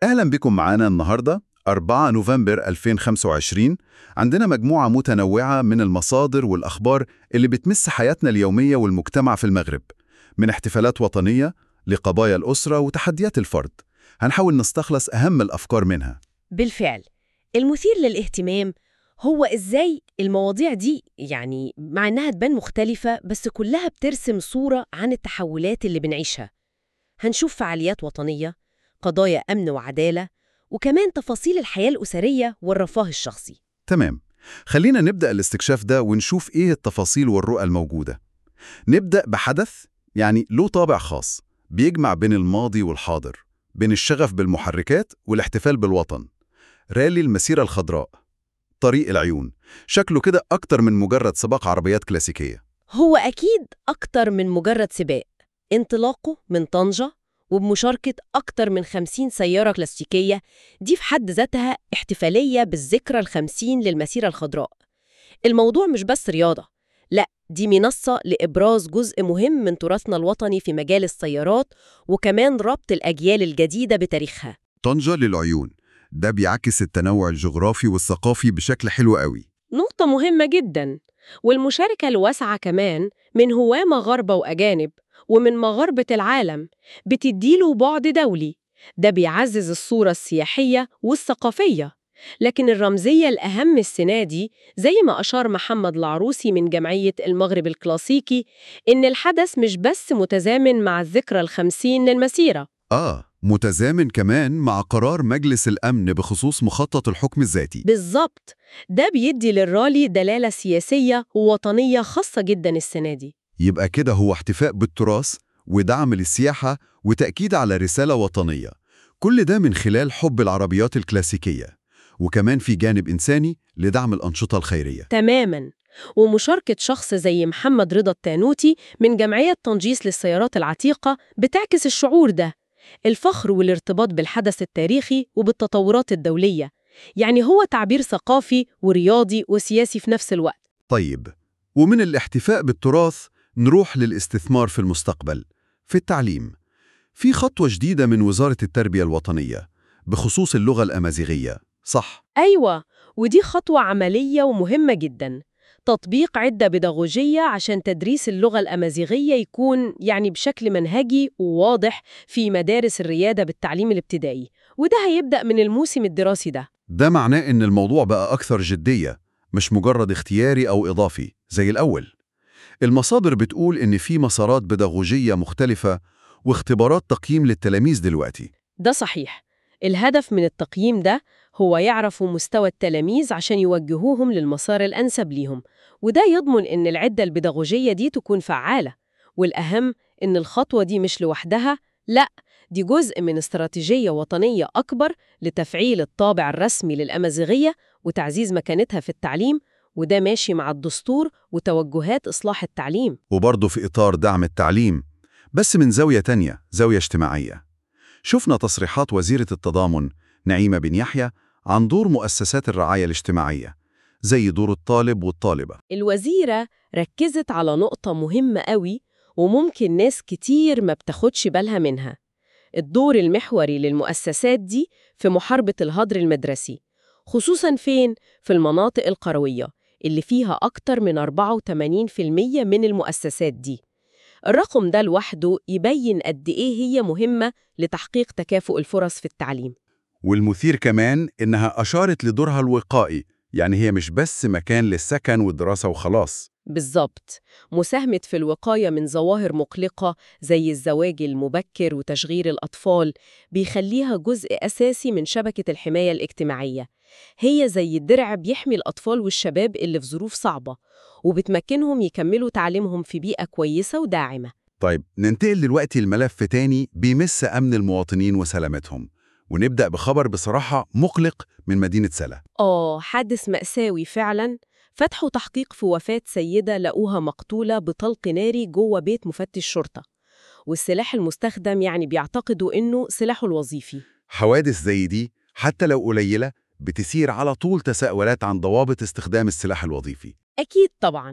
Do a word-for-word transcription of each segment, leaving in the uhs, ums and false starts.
أهلا بكم معانا النهاردة أربعة نوفمبر ألفين وخمسة وعشرين. عندنا مجموعة متنوعة من المصادر والأخبار اللي بتمس حياتنا اليومية والمجتمع في المغرب، من احتفالات وطنية لقضايا الأسرة وتحديات الفرد. هنحاول نستخلص أهم الأفكار منها. بالفعل، المثير للاهتمام هو إزاي المواضيع دي، يعني مع إنها تبان مختلفة بس كلها بترسم صورة عن التحولات اللي بنعيشها. هنشوف فعاليات وطنية، قضايا أمن وعدالة، وكمان تفاصيل الحياة الأسرية والرفاه الشخصي. تمام، خلينا نبدأ الاستكشاف ده ونشوف إيه التفاصيل والرؤى الموجودة. نبدأ بحدث يعني له طابع خاص، بيجمع بين الماضي والحاضر، بين الشغف بالمحركات والاحتفال بالوطن. رالي المسيرة الخضراء، طريق العيون، شكله كده أكتر من مجرد سباق عربيات كلاسيكية. هو أكيد أكتر من مجرد سباق. انطلاقه من طنجة وبمشاركة أكتر من خمسين سيارة كلاسيكية، دي في حد ذاتها احتفالية بالذكرى الخمسين للمسيرة الخضراء. الموضوع مش بس رياضة، لا، دي منصة لإبراز جزء مهم من تراثنا الوطني في مجال السيارات، وكمان ربط الأجيال الجديدة بتاريخها. طنجة للعيون، ده بيعكس التنوع الجغرافي والثقافي بشكل حلو قوي. نقطة مهمة جداً. والمشاركة الواسعة كمان من هواة مغاربة وأجانب ومن مغاربة العالم بتديله بعد دولي، ده بيعزز الصورة السياحية والثقافية. لكن الرمزية الأهم السنة دي، زي ما أشار محمد العروسي من جمعية المغرب الكلاسيكي، إن الحدث مش بس متزامن مع الذكرى الخمسين للمسيرة. آه، متزامن كمان مع قرار مجلس الأمن بخصوص مخطط الحكم الذاتي. بالظبط، ده بيدي للرالي دلالة سياسية ووطنية خاصة جدا السنة دي. يبقى كده هو احتفاء بالتراث ودعم للسياحة وتأكيد على رسالة وطنية، كل ده من خلال حب العربيات الكلاسيكية، وكمان في جانب إنساني لدعم الأنشطة الخيرية. تماماً. ومشاركة شخص زي محمد رضا التانوتي من جمعية تنجيس للسيارات العتيقة بتعكس الشعور ده، الفخر والارتباط بالحدث التاريخي وبالتطورات الدولية. يعني هو تعبير ثقافي ورياضي وسياسي في نفس الوقت. طيب، ومن الاحتفاء بالتراث نروح للاستثمار في المستقبل، في التعليم. في خطوة جديدة من وزارة التربية الوطنية بخصوص اللغة الأمازيغية، صح؟ أيوة، ودي خطوة عملية ومهمة جداً. تطبيق عدة بيداغوجية عشان تدريس اللغة الأمازيغية يكون يعني بشكل منهجي وواضح في مدارس الريادة بالتعليم الابتدائي، وده هيبدأ من الموسم الدراسي ده. ده معناه إن الموضوع بقى أكثر جدية، مش مجرد اختياري أو إضافي زي الأول. المصادر بتقول إن في مسارات بيداغوجية مختلفة واختبارات تقييم للتلاميذ دلوقتي. ده صحيح. الهدف من التقييم ده هو يعرفوا مستوى التلاميذ عشان يوجهوهم للمسار الأنسب ليهم، وده يضمن إن العدة البيداغوجية دي تكون فعالة. والأهم إن الخطوة دي مش لوحدها، لأ، دي جزء من استراتيجية وطنية أكبر لتفعيل الطابع الرسمي للأمازيغية وتعزيز مكانتها في التعليم، وده ماشي مع الدستور وتوجهات إصلاح التعليم. وبرضه في إطار دعم التعليم، بس من زاوية تانية، زاوية اجتماعية. شفنا تصريحات وزيرة التضامن نعيمة بن يحيى عن دور مؤسسات الرعاية الاجتماعية، زي دور الطالب والطالبة. الوزيرة ركزت على نقطة مهمة قوي وممكن ناس كتير ما بتاخدش بالها منها: الدور المحوري للمؤسسات دي في محاربة الهدر المدرسي، خصوصاً فين؟ في المناطق القروية اللي فيها أكتر من أربعة وثمانين بالمية من المؤسسات دي. الرقم ده لوحده يبين قد إيه هي مهمة لتحقيق تكافؤ الفرص في التعليم. والمثير كمان إنها أشارت لدورها الوقائي، يعني هي مش بس مكان للسكن والدراسة وخلاص. بالظبط، مساهمت في الوقاية من ظواهر مقلقة زي الزواج المبكر وتشغيل الأطفال، بيخليها جزء أساسي من شبكة الحماية الاجتماعية. هي زي الدرع بيحمي الأطفال والشباب اللي في ظروف صعبة، وبتمكنهم يكملوا تعليمهم في بيئة كويسة وداعمة. طيب، ننتقل دلوقتي لملف تاني بيمس أمن المواطنين وسلامتهم، ونبدأ بخبر بصراحة مقلق من مدينة سلا. آه، حادث مأساوي فعلاً. فتحوا تحقيق في وفاة سيدة لقوها مقتولة بطلق ناري جوه بيت مفتش شرطة، والسلاح المستخدم يعني بيعتقدوا إنه سلاحه الوظيفي. حوادث زي دي حتى لو قليلة بتثير على طول تساؤلات عن ضوابط استخدام السلاح الوظيفي. أكيد طبعاً.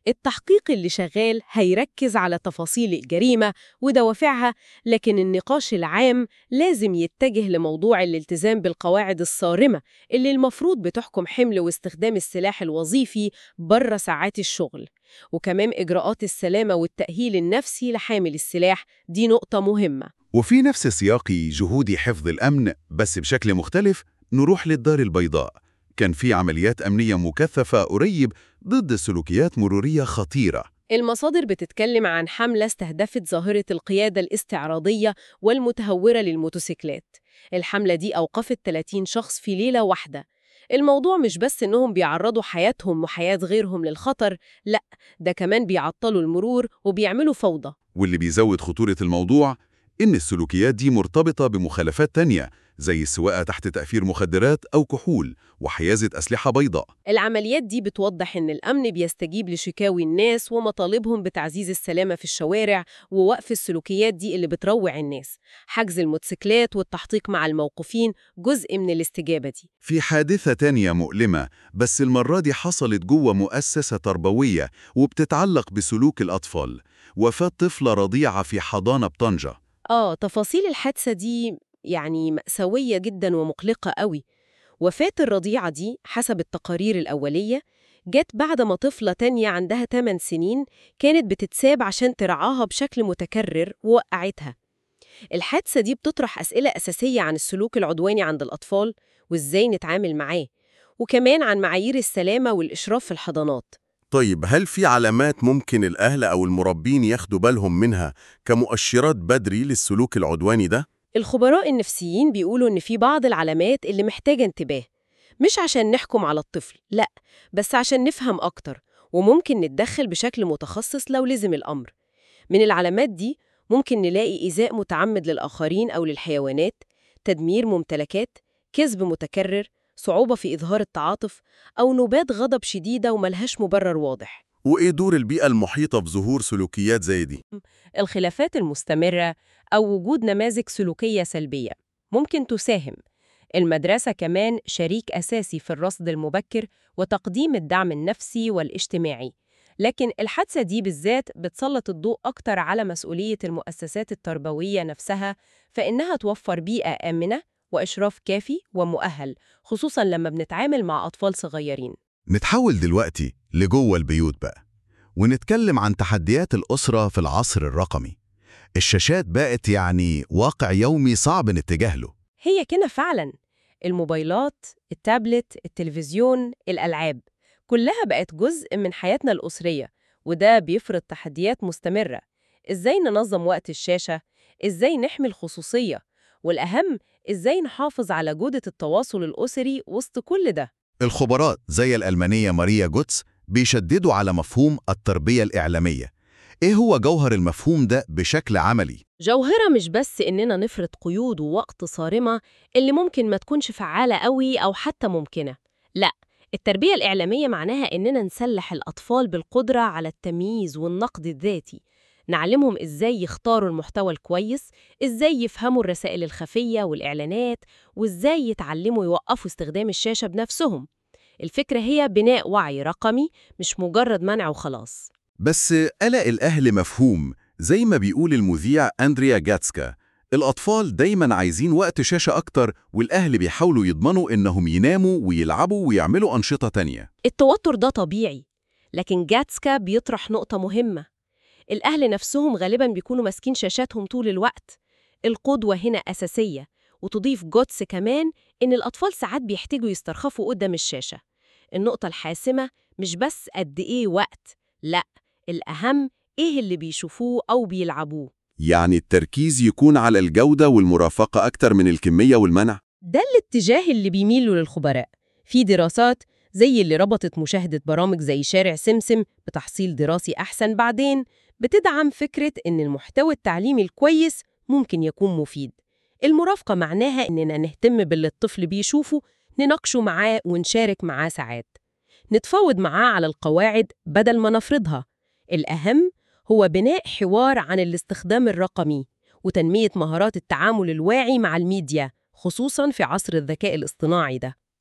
التحقيق اللي شغال هيركز على تفاصيل الجريمة ودوافعها، لكن النقاش العام لازم يتجه لموضوع الالتزام بالقواعد الصارمة اللي المفروض بتحكم حمل واستخدام السلاح الوظيفي بره ساعات الشغل. وكمان إجراءات السلامة والتأهيل النفسي لحامل السلاح دي نقطة مهمة. وفي نفس سياق جهود حفظ الأمن بس بشكل مختلف، نروح للدار البيضاء. كان في عمليات أمنية مكثفة قريب ضد سلوكيات مرورية خطيرة. المصادر بتتكلم عن حملة استهدفت ظاهرة القيادة الاستعراضية والمتهورة للموتوسيكلات. الحملة دي أوقفت ثلاثين شخص في ليلة واحدة. الموضوع مش بس إنهم بيعرضوا حياتهم وحياة غيرهم للخطر، لأ، ده كمان بيعطلوا المرور وبيعملوا فوضى. واللي بيزود خطورة الموضوع إن السلوكيات دي مرتبطة بمخالفات تانية زي السواقة تحت تأثير مخدرات أو كحول وحيازة أسلحة بيضاء. العمليات دي بتوضح إن الأمن بيستجيب لشكاوي الناس ومطالبهم بتعزيز السلامة في الشوارع ووقف السلوكيات دي اللي بتروع الناس. حجز الموتوسيكلات والتحقيق مع الموقوفين جزء من الاستجابة دي. في حادثة تانية مؤلمة، بس المرة دي حصلت جوه مؤسسة تربوية وبتتعلق بسلوك الأطفال. وفاة طفلة رضيعة في حضانة بطنجة. آه، تفاصيل الحادثة دي يعني مأساوية جدا ومقلقة قوي. وفاة الرضيعة دي حسب التقارير الأولية جت بعد ما طفلة تانية عندها ثماني سنين كانت بتتساب عشان ترعاها بشكل متكرر ووقعتها. الحادثة دي بتطرح أسئلة أساسية عن السلوك العدواني عند الأطفال وإزاي نتعامل معاه، وكمان عن معايير السلامة والإشراف في الحضانات. طيب، هل في علامات ممكن الأهل أو المربين ياخدوا بالهم منها كمؤشرات بدري للسلوك العدواني ده؟ الخبراء النفسيين بيقولوا إن في بعض العلامات اللي محتاجة انتباه، مش عشان نحكم على الطفل، لأ، بس عشان نفهم أكتر وممكن نتدخل بشكل متخصص لو لزم الأمر. من العلامات دي ممكن نلاقي إيذاء متعمد للآخرين أو للحيوانات، تدمير ممتلكات، كذب متكرر، صعوبة في إظهار التعاطف، أو نوبات غضب شديدة وملهاش مبرر واضح. وإيه دور البيئة المحيطة في ظهور سلوكيات زي دي؟ الخلافات المستمرة أو وجود نماذج سلوكية سلبية ممكن تساهم. المدرسة كمان شريك أساسي في الرصد المبكر وتقديم الدعم النفسي والاجتماعي. لكن الحادثة دي بالذات بتسلط الضوء أكتر على مسؤولية المؤسسات التربوية نفسها، فإنها توفر بيئة آمنة وإشراف كافي ومؤهل، خصوصاً لما بنتعامل مع أطفال صغيرين. نتحول دلوقتي لجوه البيوت بقى، ونتكلم عن تحديات الأسرة في العصر الرقمي. الشاشات بقت يعني واقع يومي صعب نتجاهله. هي كده فعلاً. الموبايلات، التابلت، التلفزيون، الألعاب، كلها بقت جزء من حياتنا الأسرية، وده بيفرض تحديات مستمرة. إزاي ننظم وقت الشاشة؟ إزاي نحمي الخصوصية؟ والأهم، إزاي نحافظ على جودة التواصل الأسري وسط كل ده؟ الخبراء زي الألمانية ماريا جوتس بيشددوا على مفهوم التربية الإعلامية. إيه هو جوهر المفهوم ده بشكل عملي؟ جوهرة مش بس إننا نفرض قيود ووقت صارمة اللي ممكن ما تكونش فعالة قوي أو حتى ممكنة. لأ، التربية الإعلامية معناها إننا نسلح الأطفال بالقدرة على التمييز والنقد الذاتي. نعلمهم إزاي يختاروا المحتوى الكويس، إزاي يفهموا الرسائل الخفية والإعلانات، وإزاي يتعلموا يوقفوا استخدام الشاشة بنفسهم. الفكرة هي بناء وعي رقمي، مش مجرد منع وخلاص. بس قلق الأهل مفهوم. زي ما بيقول المذيع أندريا جاتسكا، الأطفال دايماً عايزين وقت شاشة أكتر، والأهل بيحاولوا يضمنوا إنهم يناموا ويلعبوا ويعملوا أنشطة تانية. التوتر ده طبيعي، لكن جاتسكا بيطرح نقطة مهمة. الأهل نفسهم غالباً بيكونوا ماسكين شاشاتهم طول الوقت. القدوة هنا أساسية. وتضيف جوتس كمان إن الأطفال ساعات بيحتاجوا يسترخفوا قدام الشاشة. النقطة الحاسمة مش بس قد إيه وقت، لأ، الأهم إيه اللي بيشوفوه أو بيلعبوه. يعني التركيز يكون على الجودة والمرافقة أكتر من الكمية والمنع؟ ده الاتجاه اللي بيميلوا للخبراء. في دراسات زي اللي ربطت مشاهدة برامج زي شارع سمسم بتحصيل دراسي أحسن بعدين بتدعم فكرة إن المحتوى التعليمي الكويس ممكن يكون مفيد. المرافقة معناها إننا نهتم باللي الطفل بيشوفه، نناقشه معاه ونشارك معاه ساعات، نتفاوض معاه على القواعد بدل ما نفرضها. الأهم هو بناء حوار عن الاستخدام الرقمي وتنمية مهارات التعامل الواعي مع الميديا، خصوصاً في عصر الذكاء الاصطناعي ده.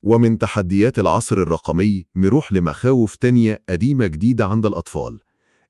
ومن تحديات العصر الرقمي نروح لمخاوف تانية قديمة جديدة عند الأطفال: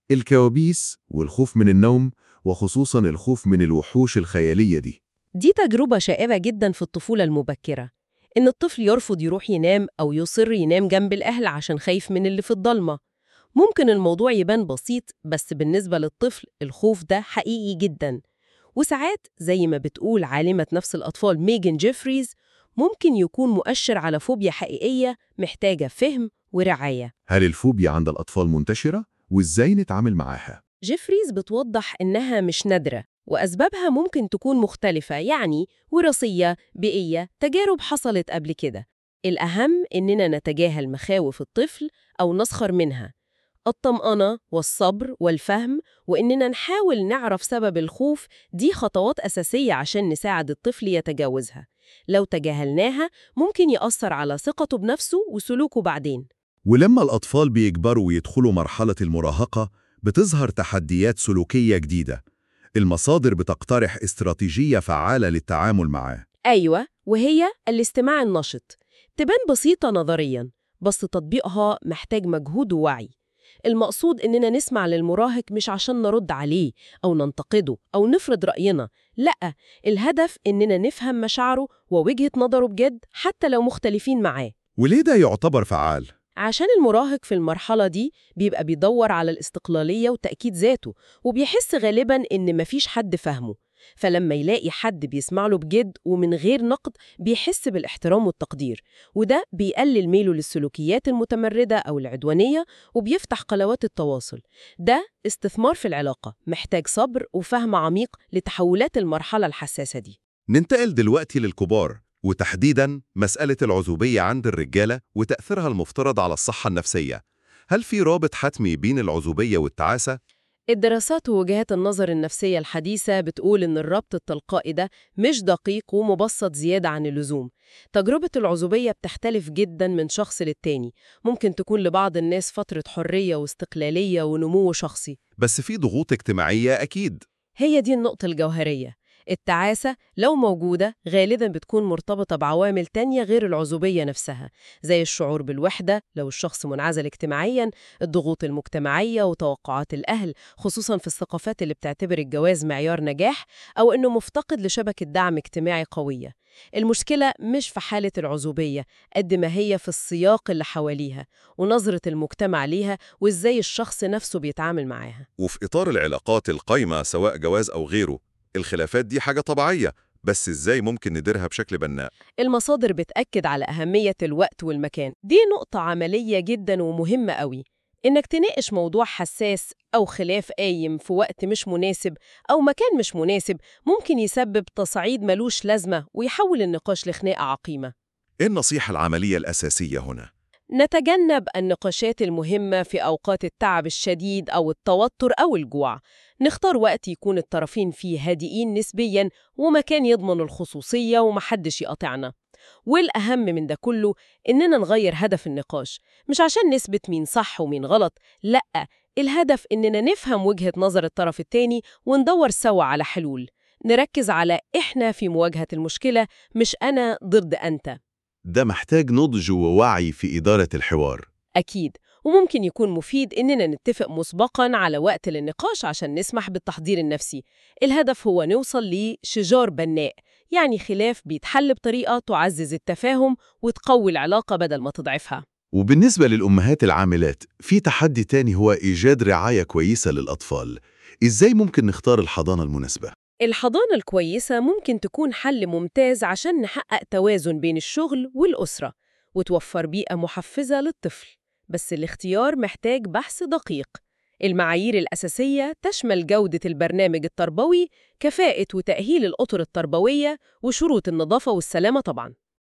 الكوابيس والخوف من النوم، وخصوصاً الخوف من الوحوش الخيالية دي. دي تجربة شائعة جدا في الطفولة المبكرة، إن الطفل يرفض يروح ينام أو يصر ينام جنب الأهل عشان خايف من اللي في الضلمة. ممكن الموضوع يبان بسيط، بس بالنسبة للطفل الخوف ده حقيقي جدا. وساعات زي ما بتقول عالمة نفس الأطفال ميغان جيفريز، ممكن يكون مؤشر على فوبيا حقيقية محتاجة فهم ورعاية. هل الفوبيا عند الأطفال منتشرة؟ وإزاي نتعامل معاها؟ جيفريز بتوضح إنها مش نادرة، وأسبابها ممكن تكون مختلفة، يعني وراثية، بيئية، تجارب حصلت قبل كده. الأهم إننا نتجاهل مخاوف الطفل أو نسخر منها. الطمأنة والصبر والفهم وإننا نحاول نعرف سبب الخوف دي خطوات أساسية عشان نساعد الطفل يتجاوزها. لو تجاهلناها ممكن يأثر على ثقته بنفسه وسلوكه بعدين. ولما الأطفال بيكبروا ويدخلوا مرحلة المراهقة بتظهر تحديات سلوكية جديدة. المصادر بتقترح استراتيجية فعالة للتعامل معاه. أيوة، وهي الاستماع النشط. تبان بسيطة نظرياً، بس تطبيقها محتاج مجهود ووعي. المقصود إننا نسمع للمراهق مش عشان نرد عليه أو ننتقده أو نفرض رأينا، لأ، الهدف إننا نفهم مشاعره ووجهة نظره بجد حتى لو مختلفين معاه. وليه ده يعتبر فعال؟ عشان المراهق في المرحلة دي بيبقى بيدور على الاستقلالية وتأكيد ذاته، وبيحس غالباً إن مفيش حد فهمه. فلما يلاقي حد بيسمع له بجد ومن غير نقد بيحس بالاحترام والتقدير، وده بيقلل ميله للسلوكيات المتمردة أو العدوانية وبيفتح قنوات التواصل. ده استثمار في العلاقة محتاج صبر وفهم عميق لتحولات المرحلة الحساسة دي. ننتقل دلوقتي للكبار، وتحديداً مسألة العزوبية عند الرجالة وتأثيرها المفترض على الصحة النفسية. هل في رابط حتمي بين العزوبية والتعاسة؟ الدراسات ووجهات النظر النفسية الحديثة بتقول إن الربط التلقائي ده مش دقيق ومبسط زيادة عن اللزوم. تجربة العزوبية بتختلف جداً من شخص للتاني، ممكن تكون لبعض الناس فترة حرية واستقلالية ونمو شخصي. بس في ضغوط اجتماعية أكيد. هي دي النقطة الجوهرية. التعاسة لو موجودة غالباً بتكون مرتبطة بعوامل تانية غير العزوبية نفسها، زي الشعور بالوحدة لو الشخص منعزل اجتماعياً، الضغوط المجتمعية وتوقعات الأهل خصوصاً في الثقافات اللي بتعتبر الجواز معيار نجاح، أو إنه مفتقد لشبكة دعم اجتماعي قوية. المشكلة مش في حالة العزوبية قد ما هي في السياق اللي حواليها ونظرة المجتمع ليها وإزاي الشخص نفسه بيتعامل معاها. وفي إطار العلاقات القايمة سواء جواز أو غيره، الخلافات دي حاجة طبيعية، بس إزاي ممكن نديرها بشكل بناء؟ المصادر بتأكد على أهمية الوقت والمكان. دي نقطة عملية جداً ومهمة قوي. إنك تناقش موضوع حساس أو خلاف قايم في وقت مش مناسب أو مكان مش مناسب ممكن يسبب تصعيد ملوش لازمة ويحول النقاش لخناقة عقيمة. إيه النصيحة العملية الأساسية هنا؟ نتجنب النقاشات المهمة في أوقات التعب الشديد أو التوتر أو الجوع. نختار وقت يكون الطرفين فيه هادئين نسبياً ومكان يضمن الخصوصية ومحدش يقاطعنا. والأهم من ده كله إننا نغير هدف النقاش، مش عشان نثبت مين صح ومين غلط، لأ، الهدف إننا نفهم وجهة نظر الطرف التاني وندور سوا على حلول. نركز على إحنا في مواجهة المشكلة، مش أنا ضد أنت. ده محتاج نضج ووعي في إدارة الحوار. أكيد، وممكن يكون مفيد إننا نتفق مسبقاً على وقت للنقاش عشان نسمح بالتحضير النفسي. الهدف هو نوصل لشجار بناء، يعني خلاف بيتحل بطريقة تعزز التفاهم وتقوي العلاقة بدل ما تضعفها. وبالنسبة للأمهات العاملات، في تحدي تاني هو إيجاد رعاية كويسة للأطفال. إزاي ممكن نختار الحضانة المناسبة؟ الحضانة الكويسة ممكن تكون حل ممتاز عشان نحقق توازن بين الشغل والأسرة وتوفر بيئة محفزة للطفل، بس الاختيار محتاج بحث دقيق. المعايير الأساسية تشمل جودة البرنامج التربوي، كفاءة وتأهيل الأطر التربوية، وشروط النظافة والسلامة طبعاً.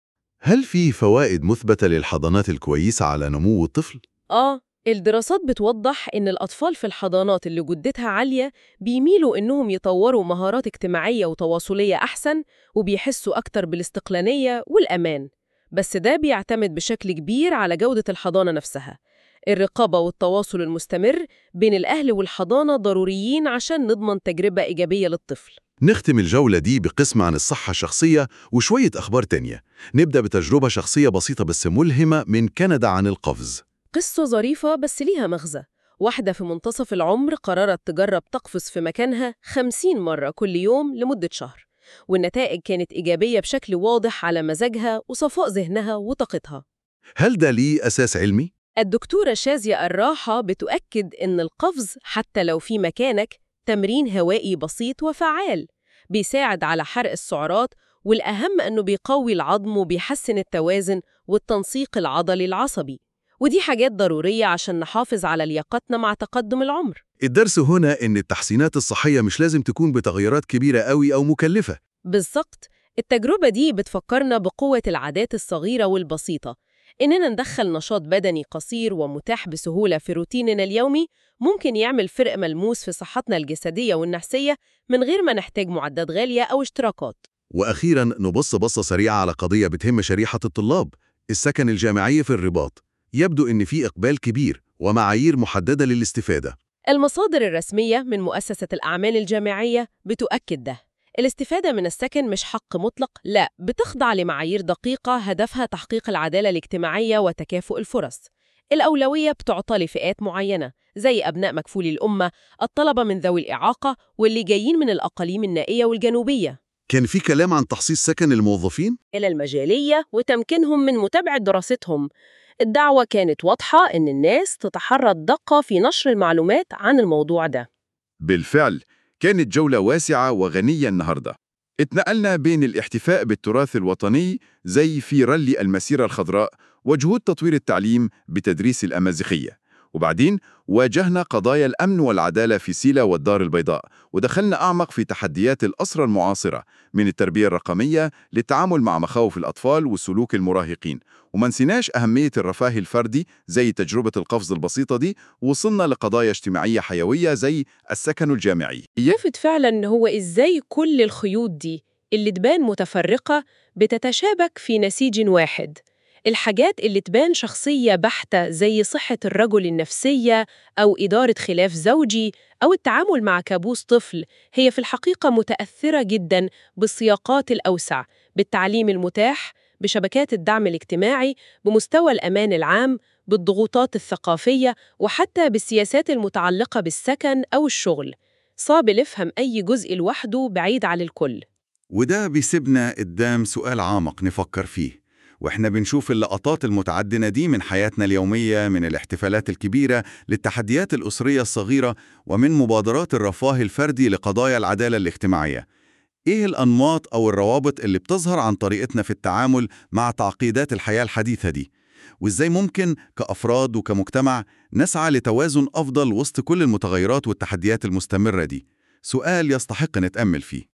هل في فوائد مثبتة للحضانات الكويسة على نمو الطفل؟ آه، الدراسات بتوضح إن الأطفال في الحضانات اللي جودتها عالية بيميلوا إنهم يطوروا مهارات اجتماعية وتواصلية أحسن وبيحسوا أكتر بالاستقلالية والأمان. بس ده بيعتمد بشكل كبير على جودة الحضانة نفسها. الرقابة والتواصل المستمر بين الأهل والحضانة ضروريين عشان نضمن تجربة إيجابية للطفل. نختم الجولة دي بقسم عن الصحة الشخصية وشوية أخبار تانية. نبدأ بتجربة شخصية بسيطة بس ملهمة من كندا عن القفز. قصة ظريفة بس ليها مغزى. واحدة في منتصف العمر قررت تجرب تقفز في مكانها خمسين مرة كل يوم لمدة شهر، والنتائج كانت إيجابية بشكل واضح على مزاجها وصفاء ذهنها وطاقتها. هل ده ليه أساس علمي؟ الدكتورة شازية الراحة بتؤكد إن القفز حتى لو في مكانك تمرين هوائي بسيط وفعال، بيساعد على حرق السعرات، والأهم أنه بيقوي العظم وبيحسن التوازن والتنسيق العضلي العصبي، ودي حاجات ضرورية عشان نحافظ على لياقتنا مع تقدم العمر. الدرس هنا إن التحسينات الصحية مش لازم تكون بتغيرات كبيرة قوي أو مكلفة. بالضبط، التجربة دي بتفكرنا بقوة العادات الصغيرة والبسيطة، إننا ندخل نشاط بدني قصير ومتاح بسهولة في روتيننا اليومي ممكن يعمل فرق ملموس في صحتنا الجسدية والنفسية من غير ما نحتاج معدات غالية أو اشتراكات. وأخيراً نبص بصة سريعة على قضية بتهم شريحة الطلاب، السكن الجامعي في الرباط. يبدو إن في إقبال كبير ومعايير محددة للاستفادة. المصادر الرسمية من مؤسسة الأعمال الجامعية بتؤكد ده. الاستفادة من السكن مش حق مطلق، لا، بتخضع لمعايير دقيقة هدفها تحقيق العدالة الاجتماعية وتكافؤ الفرص. الأولوية بتعطى لفئات معينة زي أبناء مكفولي الأمة، الطلبة من ذوي الإعاقة، واللي جايين من الأقاليم النائية والجنوبية. كان في كلام عن تخصيص سكن الموظفين؟ إلى المجالية وتمكينهم من متابعة دراستهم. الدعوة كانت واضحة إن الناس تتحرى الدقة في نشر المعلومات عن الموضوع ده. بالفعل كانت جولة واسعة وغنية النهاردة. اتنقلنا بين الاحتفاء بالتراث الوطني زي في رالي المسيرة الخضراء وجهود تطوير التعليم بتدريس الأمازيغية، وبعدين واجهنا قضايا الأمن والعدالة في سيلا والدار البيضاء، ودخلنا أعمق في تحديات الأسرة المعاصرة من التربية الرقمية للتعامل مع مخاوف الأطفال وسلوك المراهقين، وما نسيناش أهمية الرفاه الفردي زي تجربة القفز البسيطة دي. وصلنا لقضايا اجتماعية حيوية زي السكن الجامعي. يلفت فعلا إن هو إزاي كل الخيوط دي اللي تبان متفرقة بتتشابك في نسيج واحد. الحاجات اللي تبان شخصية بحتة زي صحة الرجل النفسية أو إدارة خلاف زوجي أو التعامل مع كابوس طفل، هي في الحقيقة متأثرة جداً بالسياقات الأوسع، بالتعليم المتاح، بشبكات الدعم الاجتماعي، بمستوى الأمان العام، بالضغوطات الثقافية، وحتى بالسياسات المتعلقة بالسكن أو الشغل. صعب نفهم أي جزء لوحده بعيد عن الكل. وده بيسيبنا قدام سؤال عامق نفكر فيه، وإحنا بنشوف اللقطات المتعددة دي من حياتنا اليومية، من الاحتفالات الكبيرة للتحديات الأسرية الصغيرة، ومن مبادرات الرفاه الفردي لقضايا العدالة الاجتماعية. إيه الأنماط أو الروابط اللي بتظهر عن طريقتنا في التعامل مع تعقيدات الحياة الحديثة دي؟ وإزاي ممكن كأفراد وكمجتمع نسعى لتوازن أفضل وسط كل المتغيرات والتحديات المستمرة دي؟ سؤال يستحق نتأمل فيه.